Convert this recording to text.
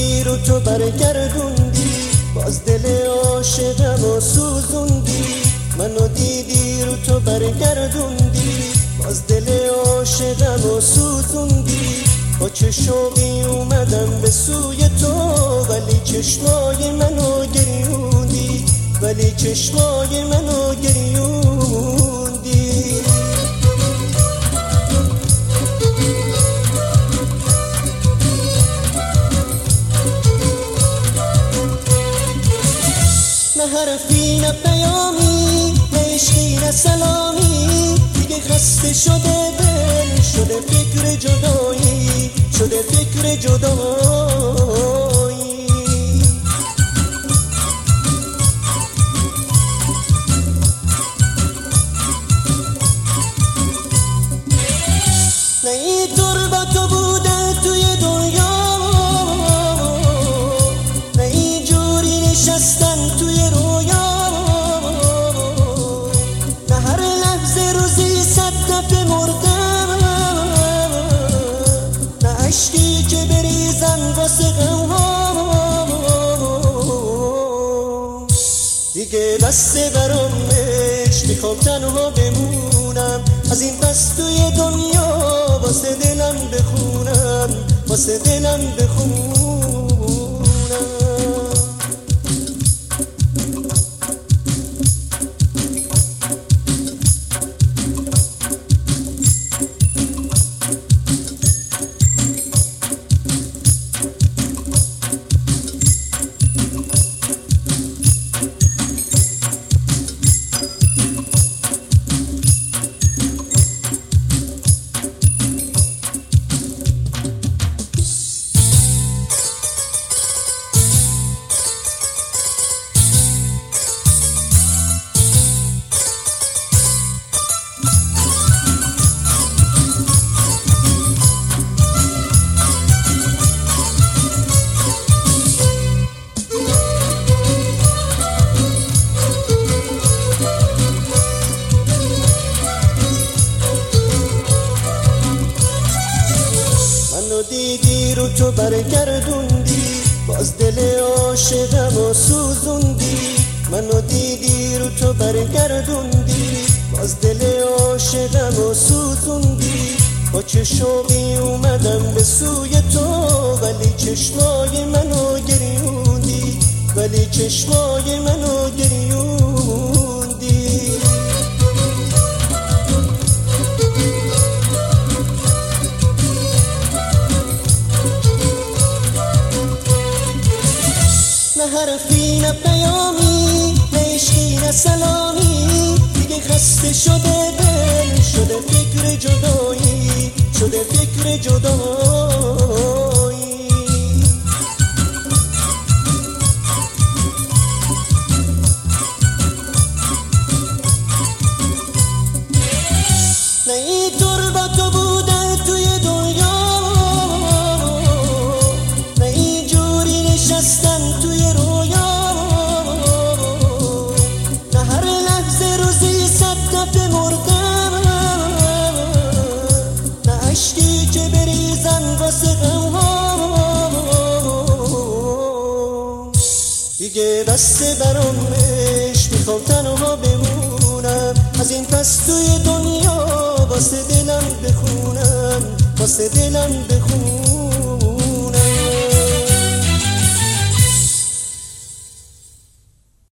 دیدی رو تو برگردوندی، باز دل عاشقم و سوزوندی. منو دیدی رو تو برگردوندی، باز دل عاشقم و سوزوندی. با چه شوقی اومدم به سوی تو، ولی چشمای منو گریوندی، ولی چشمای منو گریوندی. نه حرفی نه پیامی، نه عشقی نه سلامی، دیگه خسته شده دل، شده فکر جدایی، شده فکر جدایی. نه اینطور با تو بوده توی دنیا، نه اینجوری نشستن توی رویا، نه هر لحظه روزی 100 دفعه مردم، نه عشقی که بریزن واسه غم‌ها. دیگه بسته برام عشق، میخوام تنها بمونم، از این پس توی دنیا واسه دلم بخونم، واسه دلم بخونم. دیدی رو تو برگردوندی، باز دل عاشقم و سوزوندی. منو دیدی رو تو برگردوندی، باز دل عاشقم و سوزوندی. با چه شوقی اومدم به سوی تو، ولی چشمای منو گریوندی، ولی چشمای منو گریوندی. نه حرفی نه پیامی، نه عشقی نه سلامی، دیگه خسته شده دل، شده فکر جدایی، شده فکر جدایی. نه اینطور با تو بوده توی دنیا، نه اینجوری نشستن توی رویا، نه هر لحظه روزی 100 دفعه مردم، نه عشقی که بریزن واسه غم‌ها. دیگه بسته برام عشق، میخوام تنها بمونم، از این پس توی دنیا واسه دلم بخونم، واسه دلم بخونم.